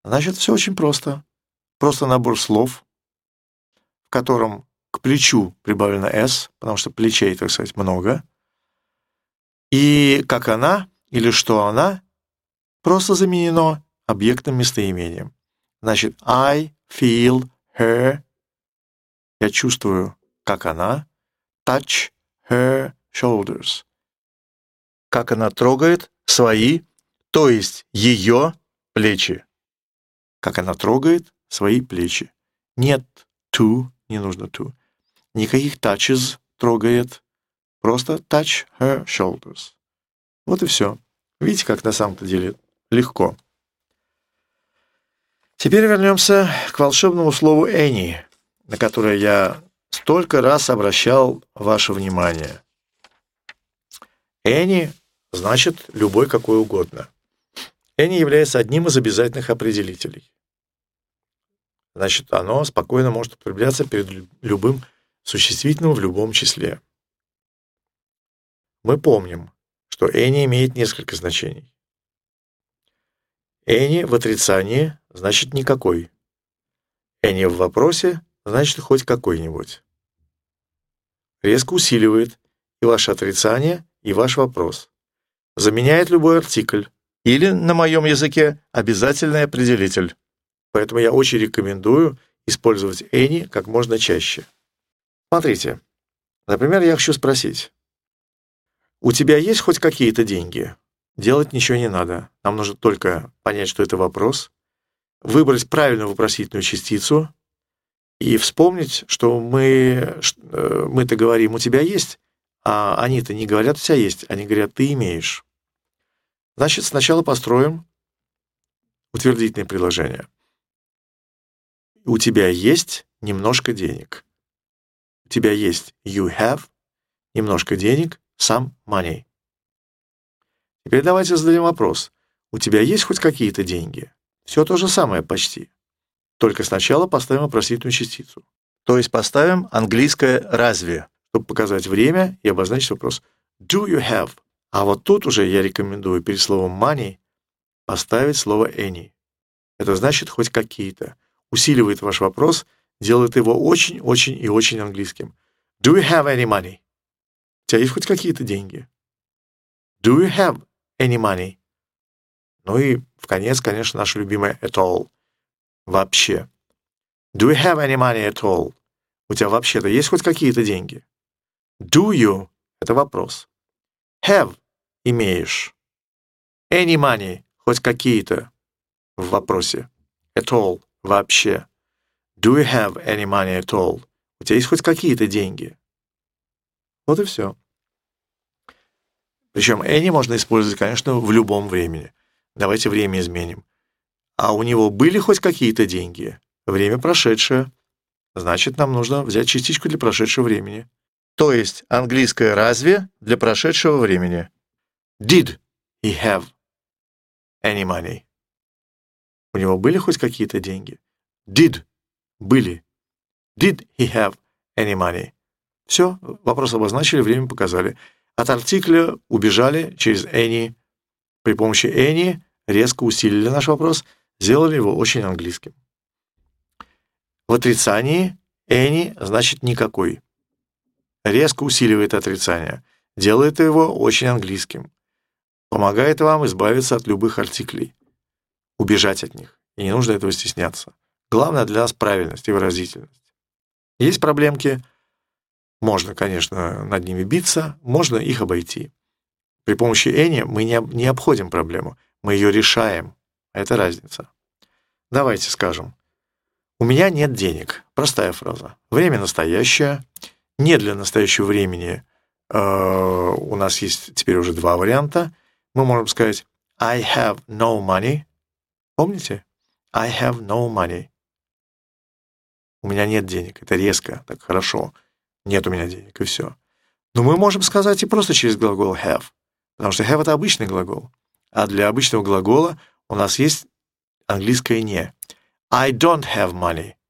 Значит, все очень просто. Просто набор слов, в котором к плечу прибавлено «s», потому что плечей, так сказать, много. И как она или что она просто заменено объектным местоимением. Значит, I feel her. Я чувствую, как она. Touch her shoulders. Как она трогает свои, то есть ее плечи. Как она трогает свои плечи. Нет to, не нужно to. Никаких touches трогает. Просто touch her shoulders. Вот и все. Видите, как на самом-то деле легко. Теперь вернемся к волшебному слову any, на которое я столько раз обращал ваше внимание. Any значит любой какой угодно. Any является одним из обязательных определителей. Значит, оно спокойно может употребляться перед любым существительным в любом числе. Мы помним, что any имеет несколько значений. Any в отрицании значит никакой. Any в вопросе значит хоть какой-нибудь. Резко усиливает и ваше отрицание, и ваш вопрос. Заменяет любой артикль. Или, на моем языке, обязательный определитель. Поэтому я очень рекомендую использовать any как можно чаще. Смотрите. Например, я хочу спросить. У тебя есть хоть какие-то деньги? Делать ничего не надо. Нам нужно только понять, что это вопрос, выбрать правильную вопросительную частицу и вспомнить, что мы-то говорим «у тебя есть», а они-то не говорят «у тебя есть», они говорят «ты имеешь». Значит, сначала построим утвердительное предложение. У тебя есть немножко денег. У тебя есть you have немножко денег, some money. Теперь давайте зададим вопрос. У тебя есть хоть какие-то деньги? Все то же самое почти. Только сначала поставим вопросительную частицу. То есть поставим английское «разве», чтобы показать время и обозначить вопрос. Do you have? А вот тут уже я рекомендую перед словом money поставить слово any. Это значит хоть какие-то. Усиливает ваш вопрос, делает его очень-очень и очень английским. Do you have any money? У тебя есть хоть какие-то деньги? Do you have any money? Ну и в конец, конечно, наша любимая at all. Вообще. Do you have any money at all? У тебя вообще-то есть хоть какие-то деньги? Do you? Это вопрос. Have? Имеешь. Any money? Хоть какие-то? В вопросе. At all? Вообще. Do you have any money at all? У тебя есть хоть какие-то деньги? Вот и все. Причем any можно использовать, конечно, в любом времени. Давайте время изменим. А у него были хоть какие-то деньги? Время прошедшее. Значит, нам нужно взять частичку для прошедшего времени. То есть английское «разве» для прошедшего времени. Did he have any money? У него были хоть какие-то деньги? Did. Были. Did he have any money? Все, вопрос обозначили, время показали. От артикля убежали через any. При помощи any резко усилили наш вопрос, сделали его очень английским. В отрицании any значит никакой. Резко усиливает отрицание, делает его очень английским. Помогает вам избавиться от любых артиклей, убежать от них. И не нужно этого стесняться. Главное для нас правильность и выразительность. Есть проблемки, можно, конечно, над ними биться, можно их обойти. При помощи any мы не обходим проблему, мы ее решаем. Это разница. Давайте скажем. У меня нет денег. Простая фраза. Время настоящее. Не для настоящего времени. У нас есть теперь уже два варианта. Мы можем сказать I have no money. Помните? I have no money. У меня нет денег. Это резко, так хорошо. Нет у меня денег, и все. Но мы можем сказать и просто через глагол have. Потому что have — это обычный глагол. А для обычного глагола у нас есть английское «не». I don't have money.